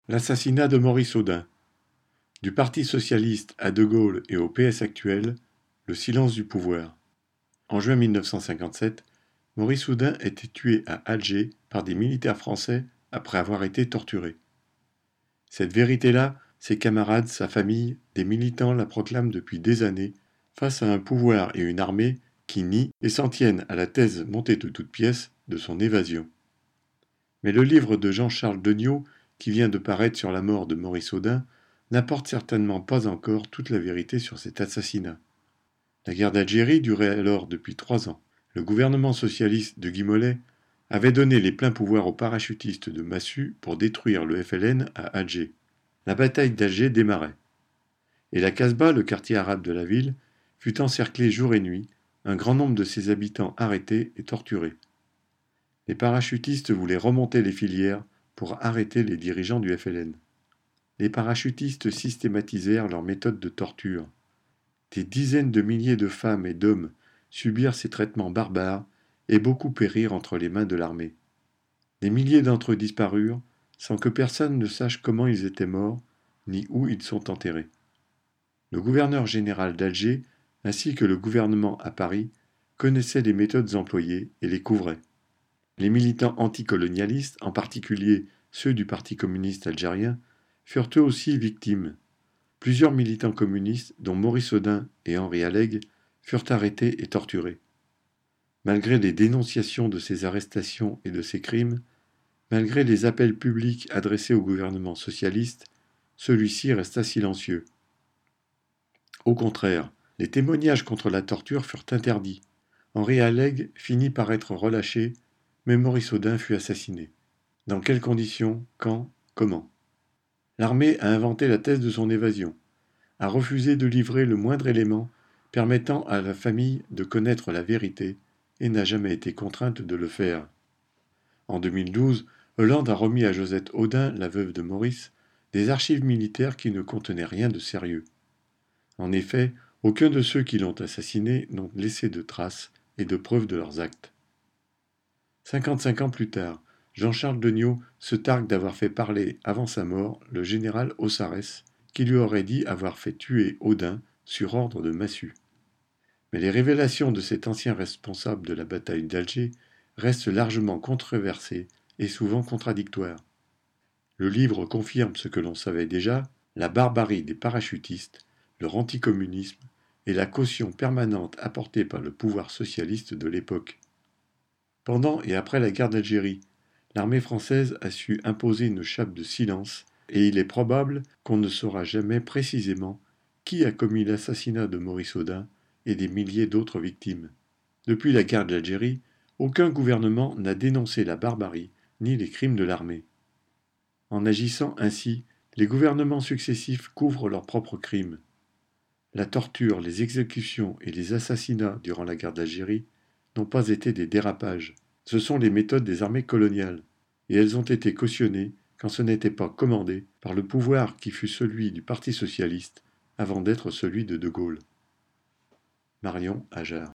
L'assassinat de Maurice Audin. Du Parti socialiste à De Gaulle et au PS actuel, le silence du pouvoir. En juin 1957, Maurice Audin était tué à Alger par des militaires français après avoir été torturé. Cette vérité-là, ses camarades, sa famille, des militants la proclament depuis des années, face à un pouvoir et une armée qui nient et s'en tiennent à la thèse montée de toutes pièces de son évasion. Mais le livre de Jean-Charles Deniau, qui vient de paraître sur la mort de Maurice Audin, n'apporte certainement pas encore toute la vérité sur cet assassinat. La guerre d'Algérie durait alors depuis 3 ans. Le gouvernement socialiste de Guy Mollet avait donné les pleins pouvoirs aux parachutistes de Massu pour détruire le FLN à Alger. La bataille d'Alger démarrait. Et la Casbah, le quartier arabe de la ville, fut encerclée jour et nuit, un grand nombre de ses habitants arrêtés et torturés. Les parachutistes voulaient remonter les filières pour arrêter les dirigeants du FLN. Les parachutistes systématisèrent leurs méthodes de torture. Des dizaines de milliers de femmes et d'hommes subirent ces traitements barbares et beaucoup périrent entre les mains de l'armée. Des milliers d'entre eux disparurent sans que personne ne sache comment ils étaient morts ni où ils sont enterrés. Le gouverneur général d'Alger ainsi que le gouvernement à Paris connaissaient les méthodes employées et les couvraient. Les militants anticolonialistes, en particulier ceux du Parti communiste algérien, furent eux aussi victimes. Plusieurs militants communistes, dont Maurice Audin et Henri Alleg, furent arrêtés et torturés. Malgré les dénonciations de ces arrestations et de ces crimes, malgré les appels publics adressés au gouvernement socialiste, celui-ci resta silencieux. Au contraire, les témoignages contre la torture furent interdits. Henri Alleg finit par être relâché, mais Maurice Audin fut assassiné. Dans quelles conditions, quand, comment? L'armée a inventé la thèse de son évasion, a refusé de livrer le moindre élément permettant à la famille de connaître la vérité et n'a jamais été contrainte de le faire. En 2012, Hollande a remis à Josette Audin, la veuve de Maurice, des archives militaires qui ne contenaient rien de sérieux. En effet, aucun de ceux qui l'ont assassiné n'ont laissé de traces et de preuves de leurs actes. 55 ans plus tard, Jean-Charles Deniau se targue d'avoir fait parler avant sa mort le général Ossarès, qui lui aurait dit avoir fait tuer Audin sur ordre de Massu. Mais les révélations de cet ancien responsable de la bataille d'Alger restent largement controversées et souvent contradictoires. Le livre confirme ce que l'on savait déjà, la barbarie des parachutistes, leur anticommunisme et la caution permanente apportée par le pouvoir socialiste de l'époque. Pendant et après la guerre d'Algérie, l'armée française a su imposer une chape de silence et il est probable qu'on ne saura jamais précisément qui a commis l'assassinat de Maurice Audin et des milliers d'autres victimes. Depuis la guerre d'Algérie, aucun gouvernement n'a dénoncé la barbarie ni les crimes de l'armée. En agissant ainsi, les gouvernements successifs couvrent leurs propres crimes. La torture, les exécutions et les assassinats durant la guerre d'Algérie n'ont pas été des dérapages. Ce sont les méthodes des armées coloniales, et elles ont été cautionnées quand ce n'était pas commandé par le pouvoir qui fut celui du Parti socialiste avant d'être celui de De Gaulle. Marion Ajar.